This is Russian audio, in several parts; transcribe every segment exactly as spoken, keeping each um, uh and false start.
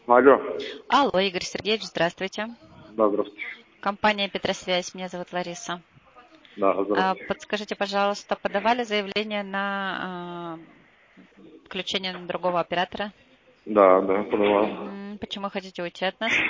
Алло. Алло, Игорь Сергеевич, здравствуйте. Да, здравствуйте. Компания Петросвязь, меня зовут Лариса. Да, А, здравствуйте. Подскажите, пожалуйста, подавали заявление на а, включение на другого оператора? Да, да, подавал. Мгм. Почему хотите уйти от нас?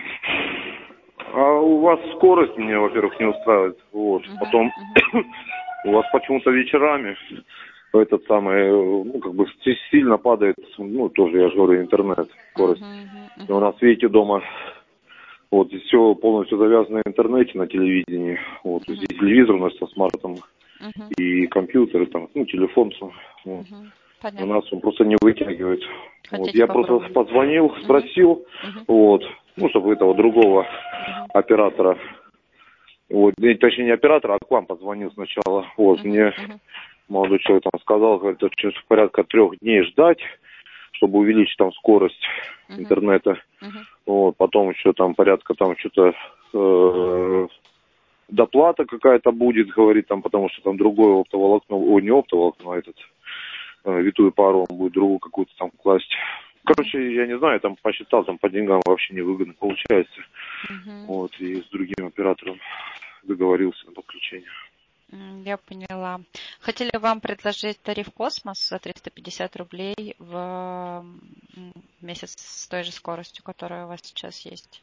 А у вас скорость меня, во-первых, не устраивает. Вот. Мгм, Потом мгм, у вас почему-то вечерами этот самый, ну, как бы си- сильно падает, ну, тоже, я же говорю, интернет, скорость. мгм, И у мгм, нас, видите, дома вот здесь все полностью завязано на интернете, на телевидении. Вот мгм, здесь телевизор у нас со смартом мгм, и компьютеры, там, ну, телефон. Вот. мгм. У Понятно. нас он просто не вытягивает. Вот. Хотите Я просто попробовать? позвонил, Мгм, спросил, мгм, вот, ну, чтобы этого другого мгм, оператора, вот, и, точнее, не оператора, а к вам позвонил сначала. Вот, мгм, мне мгм, молодой человек там сказал, говорит, что через порядка трех дней ждать, чтобы увеличить там скорость мгм, интернета. мгм, Вот, потом еще там порядка там что-то э, доплата какая-то будет, говорит, там, потому что там другое оптоволокно, ой, не оптоволокно, а этот э, витую пару, он будет другую какую-то там класть. мгм, Короче, я не знаю, там посчитал, там по деньгам вообще невыгодно получается. мгм. Вот, и с другим оператором договорился на подключение. М, Я поняла. Хотели вам предложить тариф «Космос» за триста пятьдесят рублей в м, месяц с той же скоростью, которая у вас сейчас есть.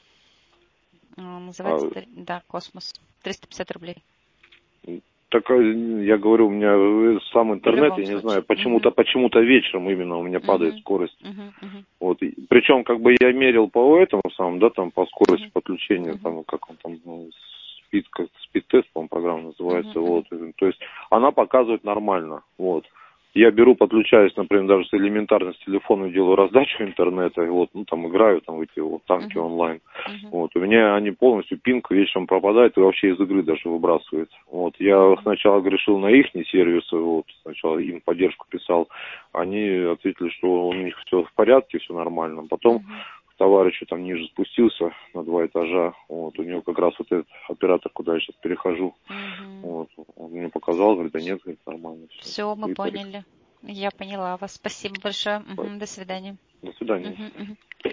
А, А, Называется, тари- да, «Космос». триста пятьдесят рублей. так а, я говорю, у меня э, сам В интернет, любом я не знаю, случае. почему-то, Мгм. почему-то вечером именно у меня падает Мгм. скорость. Мгм. Мгм. Вот. Причем, как бы я мерил по этому самому, да, там, по скорости Мгм. подключения, Мгм. там, как он там, ну, спид, как спид-тест, по-моему, программа Мгм. называется, Мгм. вот. То есть она показывает нормально, вот. Я беру, подключаюсь, например, даже с элементарно с телефона делаю раздачу интернета, и вот, ну, там, играю, там, в эти вот танки Мгм. онлайн. Мгм. Вот, у меня они полностью пинг вечером пропадает и вообще из игры даже выбрасывает. Вот, я Мгм. сначала грешил на их сервисы, вот, сначала им поддержку писал, они ответили, что у них все в порядке, все нормально. Потом Мгм. товарищ там ниже спустился на два этажа, вот, у него как раз вот этот оператор, куда я сейчас перехожу, Мгм. вот, он мне показал, говорит, да нет, говорит, нормально все. Все, мы И тариф. поняли. Я поняла вас. Спасибо большое. Мгм. До свидания. До свидания. Мгм. Мгм.